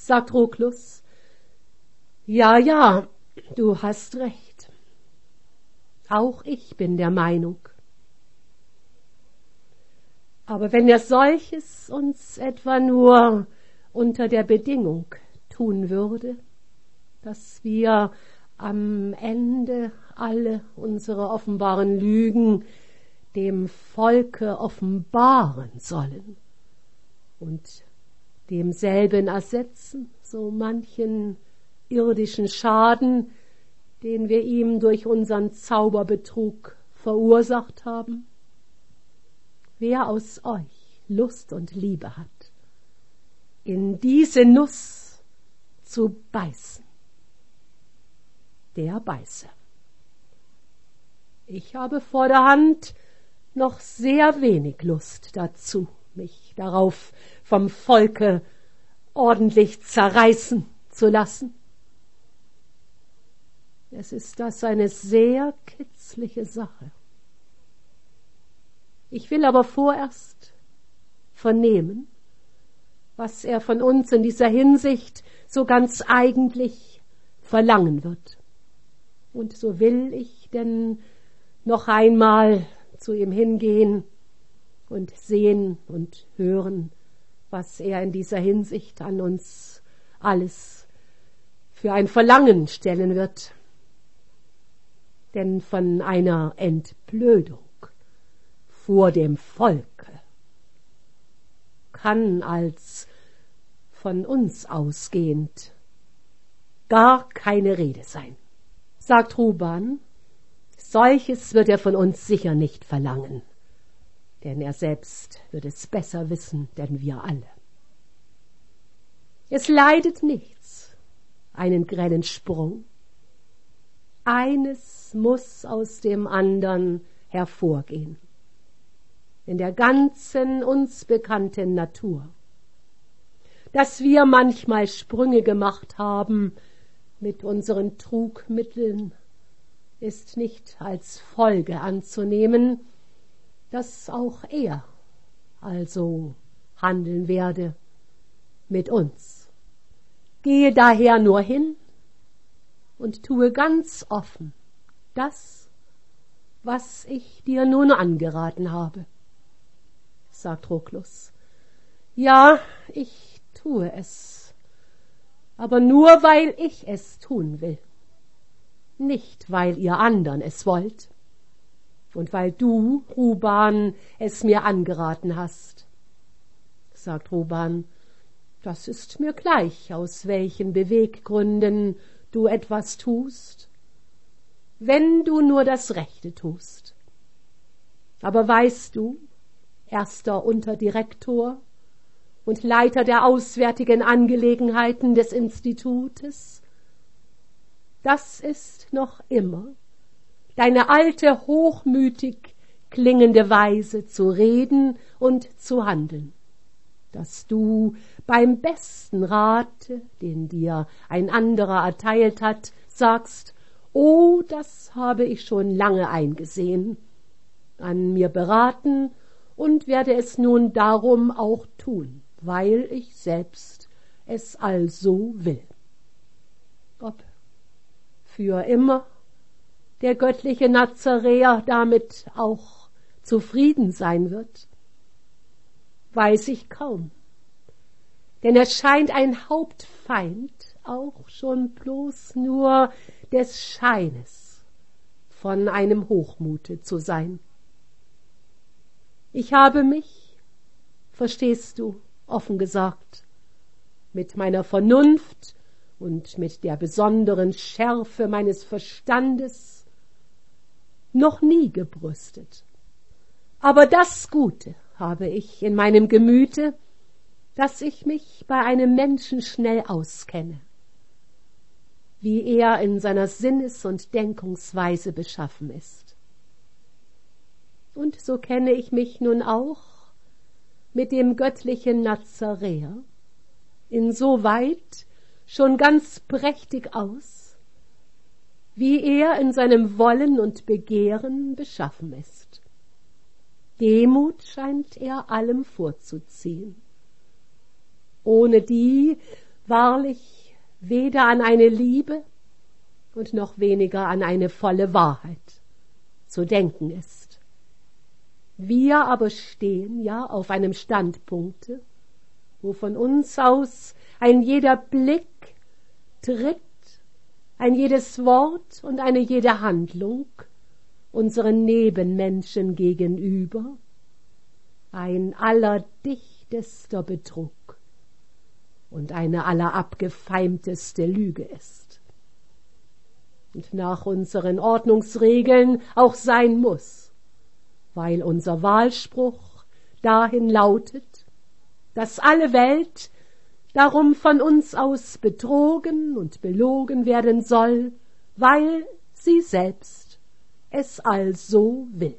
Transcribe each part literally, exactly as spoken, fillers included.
sagt Roklus. Ja, ja, du hast recht. Auch ich bin der Meinung. Aber wenn er solches uns etwa nur unter der Bedingung tun würde, dass wir am Ende alle unsere offenbaren Lügen dem Volke offenbaren sollen und demselben ersetzen, so manchen irdischen Schaden, den wir ihm durch unseren Zauberbetrug verursacht haben. Wer aus euch Lust und Liebe hat, in diese Nuss zu beißen, der beiße. Ich habe vor der Hand noch sehr wenig Lust dazu, mich darauf vom Volke ordentlich zerreißen zu lassen. Es ist das eine sehr kitzliche Sache. Ich will aber vorerst vernehmen, was er von uns in dieser Hinsicht so ganz eigentlich verlangen wird. Und so will ich denn noch einmal zu ihm hingehen und sehen und hören, was er in dieser Hinsicht an uns alles für ein Verlangen stellen wird. Denn von einer Entblödung vor dem Volke kann als von uns ausgehend gar keine Rede sein, sagt Ruban. Solches wird er von uns sicher nicht verlangen, denn er selbst wird es besser wissen, denn wir alle. Es leidet nichts, einen grellen Sprung. Eines muss aus dem andern hervorgehen. In der ganzen uns bekannten Natur. Dass wir manchmal Sprünge gemacht haben mit unseren Trugmitteln, ist nicht als Folge anzunehmen, dass auch er also handeln werde mit uns. Gehe daher nur hin und tue ganz offen das, was ich dir nun angeraten habe, sagt Roklus. Ja, ich tue es, aber nur weil ich es tun will, nicht weil ihr andern es wollt und weil du, Ruban, es mir angeraten hast, sagt Ruban. Das ist mir gleich, aus welchen Beweggründen du etwas tust, wenn du nur das Rechte tust. Aber weißt du, erster Unterdirektor und Leiter der auswärtigen Angelegenheiten des Institutes, das ist noch immer deine alte, hochmütig klingende Weise zu reden und zu handeln, dass du beim besten Rate, den dir ein anderer erteilt hat, sagst, oh, das habe ich schon lange eingesehen, an mir beraten und werde es nun darum auch tun, weil ich selbst es also will. Ob für immer der göttliche Nazaräer damit auch zufrieden sein wird, weiß ich kaum, denn er scheint ein Hauptfeind auch schon bloß nur des Scheines von einem Hochmute zu sein. Ich habe mich, verstehst du, offen gesagt, mit meiner Vernunft und mit der besonderen Schärfe meines Verstandes noch nie gebrüstet. Aber das Gute habe ich in meinem Gemüte, dass ich mich bei einem Menschen schnell auskenne, wie er in seiner Sinnes- und Denkungsweise beschaffen ist. Und so kenne ich mich nun auch mit dem göttlichen Nazaräer insoweit schon ganz prächtig aus, wie er in seinem Wollen und Begehren beschaffen ist. Demut scheint er allem vorzuziehen, ohne die wahrlich weder an eine Liebe und noch weniger an eine volle Wahrheit zu denken ist. Wir aber stehen ja auf einem Standpunkte, wo von uns aus ein jeder Blick, Tritt, ein jedes Wort und eine jede Handlung unseren Nebenmenschen gegenüber ein allerdichtester Betrug und eine allerabgefeimteste Lüge ist und nach unseren Ordnungsregeln auch sein muss, weil unser Wahlspruch dahin lautet, dass alle Welt darum von uns aus betrogen und belogen werden soll, weil sie selbst es also will.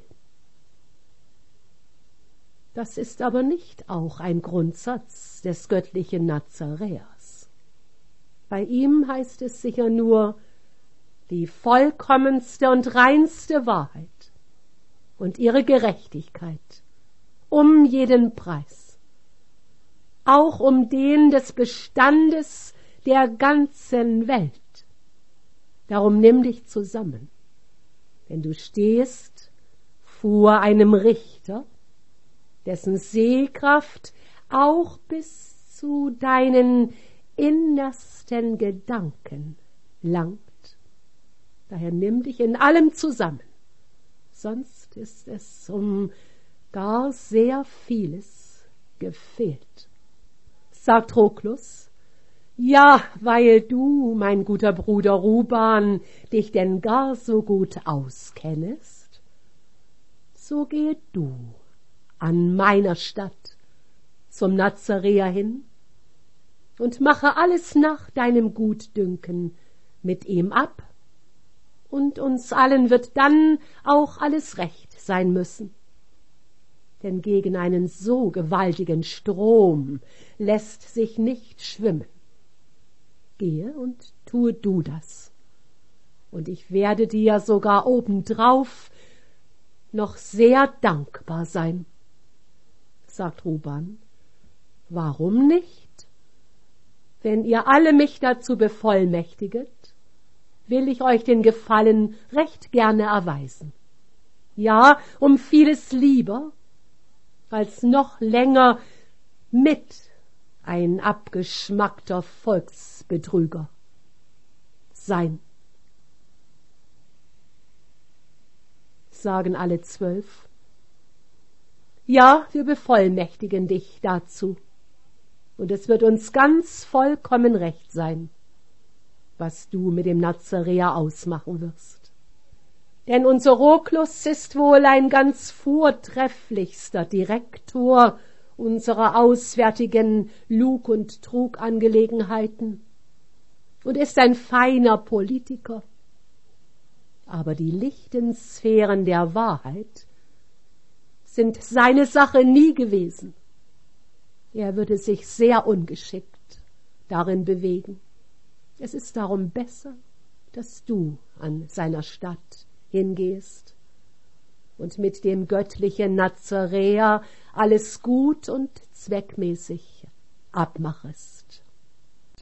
Das ist aber nicht auch ein Grundsatz des göttlichen Nazaräers. Bei ihm heißt es sicher nur die vollkommenste und reinste Wahrheit und ihre Gerechtigkeit um jeden Preis, auch um den des Bestandes der ganzen Welt. Darum nimm dich zusammen, denn du stehst vor einem Richter, dessen Sehkraft auch bis zu deinen innersten Gedanken langt. Daher nimm dich in allem zusammen, sonst ist es um gar sehr vieles gefehlt. Sagt Troklus, ja, weil du, mein guter Bruder Ruban, dich denn gar so gut auskennest, so geh du an meiner Statt zum Nazaräer hin und mache alles nach deinem Gutdünken mit ihm ab, und uns allen wird dann auch alles recht sein müssen. Denn gegen einen so gewaltigen Strom lässt sich nicht schwimmen. Gehe und tue du das, und ich werde dir sogar obendrauf noch sehr dankbar sein. Sagt Ruban, warum nicht? Wenn ihr alle mich dazu bevollmächtiget, will ich euch den Gefallen recht gerne erweisen. Ja, um vieles lieber, als noch länger mit ein abgeschmackter Volksbetrüger sein. Sagen alle zwölf. Ja, wir bevollmächtigen dich dazu, und es wird uns ganz vollkommen recht sein, was du mit dem Nazaräer ausmachen wirst. Denn unser Roklus ist wohl ein ganz vortrefflichster Direktor unserer auswärtigen Lug- und Trugangelegenheiten und ist ein feiner Politiker. Aber die lichten Sphären der Wahrheit sind seine Sache nie gewesen. Er würde sich sehr ungeschickt darin bewegen. Es ist darum besser, dass du an seiner Statt hingehst und mit dem göttlichen Nazaräer alles gut und zweckmäßig abmachest.